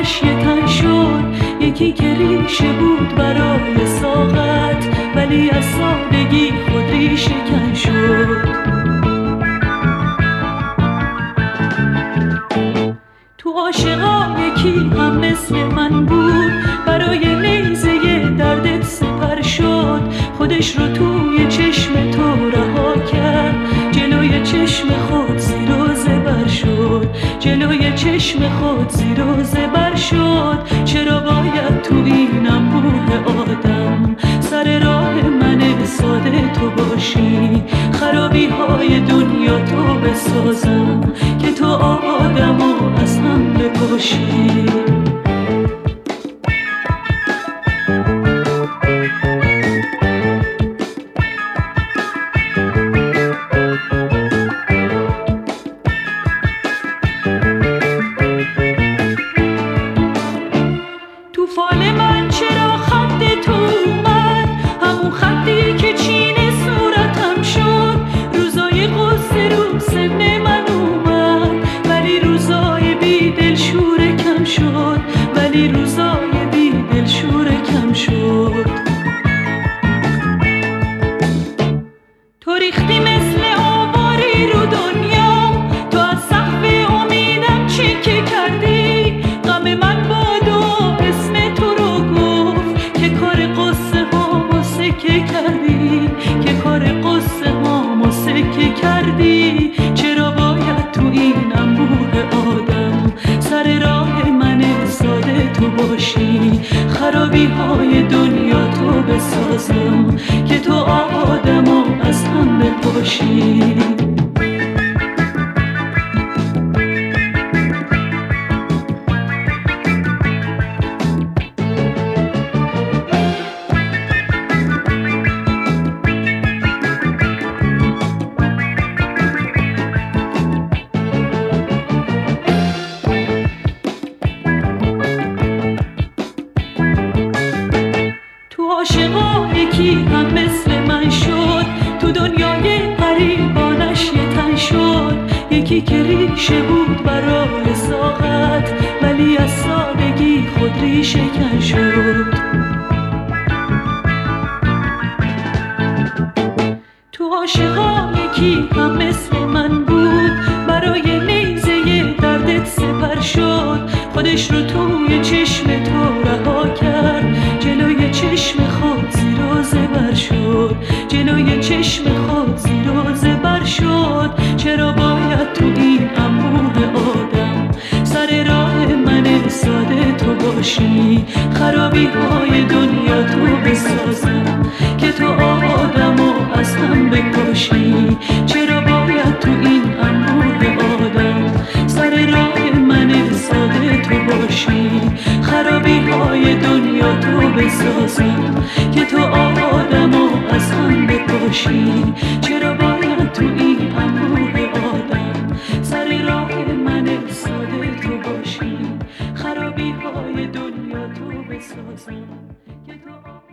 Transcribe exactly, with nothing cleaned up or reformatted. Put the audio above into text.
بیابانش یه تن شد، یکی که ریشه بود برای ساقت ولی از سادگی خود ریشه کن شد. تو عاشقا یکی هم مثل من بود، برای نیزه دردت سپر شد، خودش رو توی چشم تو رها کرد، جلوی چشم خود زیر و زبر شد، جلوی چشم خود زیر و زبر شد. چرا باید تو این انبوه آدم سر راه من ساده تو باشی، خرابی های دنیا تو بسازم که تو آدم و از هم بپاشی. تو فال من چرا خط تو اومد، همون خطی که چین صورتم شد، روزای غصه رو سن من اومد ولی روزای بی دل شور کم شد، ولی روزای بی دل شور کم شد. تو ریختی مثل آواری رو دنیا، تو از سقف امیدم چکه کردی، غم من باد و اسم تو رو گفت که کار قصه هامو سکه کردی، که کار قصه هامو سکه کردی. چرا باید تو این انبوه آدم سر راه من ساده تو باشی، خرابی های دنیا تو بسازم که تو آدم و از هم بپاشی. عاشقا یکی هم مثل من شد، تو دنیای غریبانش یه تن شد، یکی که ریشه بود برای ساقت ولی از سادگی خود ریشه کن شد. تو عاشقا یکی هم مثل من بود، برای نیزه دردت سپر شد، خودش رو توی چشم تو رها کرد، جلوی چشم خود زیر و زبر شد، جلوی چشم خود زیر و زبر شد. چرا باید تو این انبوه آدم سر راه من ساده تو باشی، خرابی های دنیا تو بسازم که تو آدم و از هم بپاشی. چرا باید تو این انبوه آدم سر راه من ساده تو باشی، خرابی های دنیا تو بسازم که تو آدم و از هم بپاشی. چرا باید تو این انبوه آدم سر راه من ساده تو باشی، خرابی های دنیا تو بسازم که تو